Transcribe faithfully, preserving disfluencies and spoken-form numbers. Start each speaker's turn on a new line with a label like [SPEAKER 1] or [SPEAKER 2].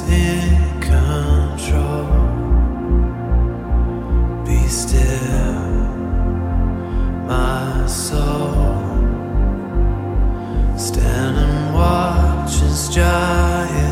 [SPEAKER 1] in control. Be still, my soul. Stand and watch as giants